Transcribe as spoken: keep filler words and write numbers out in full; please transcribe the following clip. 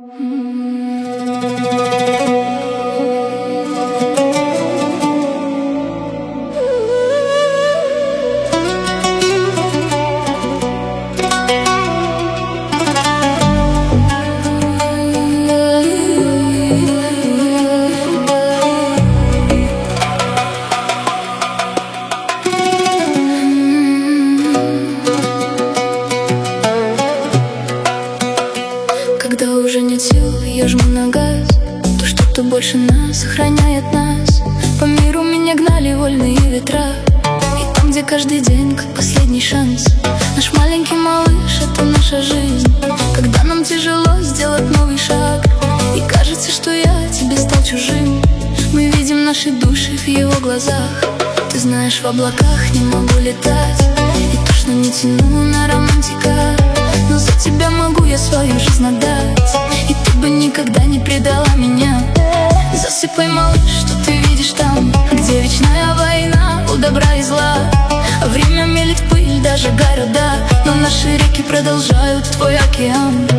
Когда уже нет сил, я жму на газ. То что-то больше нас сохраняет нас. По миру меня гнали вольные ветра, и там, где каждый день как последний шанс. Наш маленький малыш — это наша жизнь. Когда нам тяжело сделать новый шаг, и кажется, что я тебе стал чужим, мы видим наши души в его глазах. Ты знаешь, в облаках не могу летать, и точно не тяну на романтика, но за тебя могу я свою жизнь отдать, и ты бы никогда не предала меня. Засыпай, малыш, что ты видишь там, где вечная война у добра и зла. Время мелит пыль, даже города, но наши реки продолжают твой океан.